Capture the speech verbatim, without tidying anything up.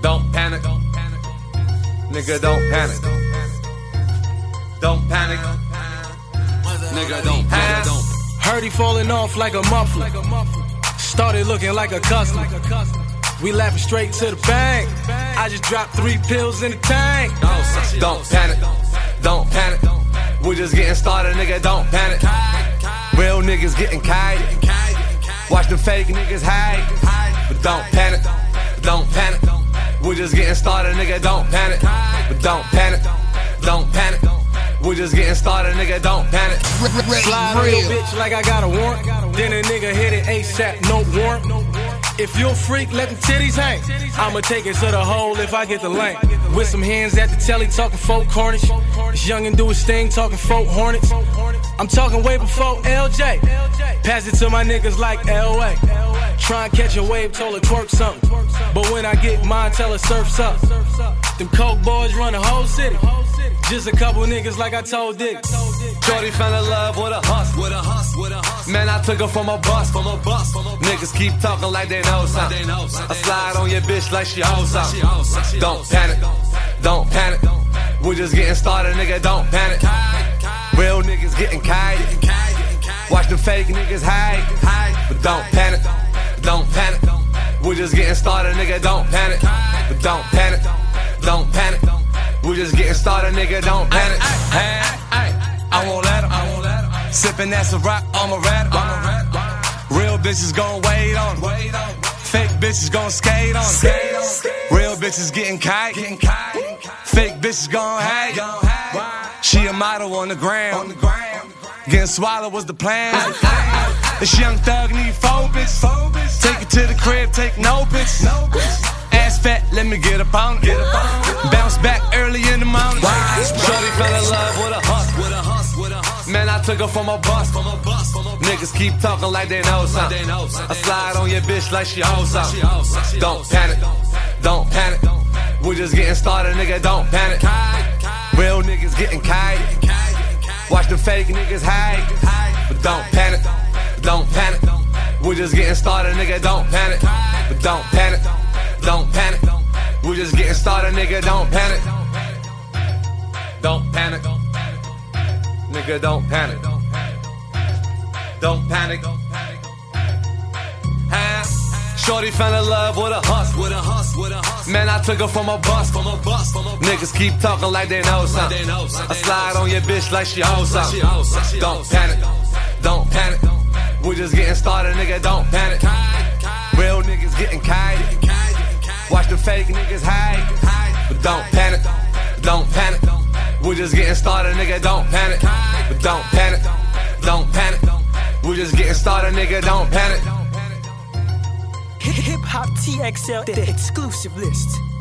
Don't panic, nigga, don't panic. Don't panic, nigga, don't panic. Heard he falling off like a muffler. Started looking like a customer. We laughing straight to the bank. I just dropped three pills in the tank. Don't panic, don't panic. We're just getting started, nigga, don't panic. Real niggas getting kited. Watch the fake niggas hide. But don't panic, don't panic. We're just getting started, nigga, don't panic. But don't panic, don't panic. We're just getting started, nigga, don't panic. Slide on your bitch like I got a warrant. Then a nigga hit it ASAP, no warrant. If you a freak, let the titties hang. I'ma take it to the hole if I get the lane. With some hands at the telly, talking folk Cornish. This youngin' do his thing, talking folk Hornets. I'm talking way before L J. Pass it to my niggas like L A. Try and catch a wave, told her twerk something. But when I get mine, tell her surf's up. Them coke boys run the whole city. Just a couple niggas like I told Dick. Shorty fell in love with a hustle, with a hustle, with a hustle. Man, I took her from a bus, from a bus. Niggas keep talking like they know something. I slide on your bitch like she owes something. Don't panic, don't panic. We're just getting started, nigga, don't panic. Real niggas getting kited. Watch the fake niggas hide. But don't panic, don't panic. We're just getting started, nigga, don't panic. But don't panic, don't panic. We're just getting started, nigga, don't panic. Hey, I won't let 'em. Sippin' that Ciroc, I'm a rat. Real bitches gon' wait on 'em. Fake bitches gon' skate on 'em. Real bitches getting kite. Fake bitches gon' hate. She a model on the ground. Getting swallowed was the plan. This young thug need four bitches. Take it to the crib, take no pics. Ass fat, let me get up on it. Bounce back early in the morning. Shorty fell in love with a hustle, with a hustle, with a hustle. Man, I took her from a bus, from a bus. Niggas keep talking like they know something. I slide on your bitch like she owes something. Don't panic, don't panic. We're just getting started, nigga, don't panic. Real niggas getting kited. Watch the fake niggas hide. But don't panic, don't panic. We're just getting started, nigga, don't panic. But don't panic, don't panic. We're just getting started, nigga, don't panic. Don't panic, nigga, don't panic. Don't panic. Huh? Shorty fell in love with a hustle, with a hustle, with a hustle. Man, I took her from a bus, from a bus. Niggas keep talking like they know something. I slide on your bitch like she owes something. Don't panic, don't panic. We're just getting started, nigga, don't panic. Real niggas getting kited. Watch the fake niggas hide. But don't panic, don't panic. We're just getting started, nigga, don't panic. But don't panic, don't panic. We're just getting started, nigga, don't panic. Hip Hop T X L, the exclusive list.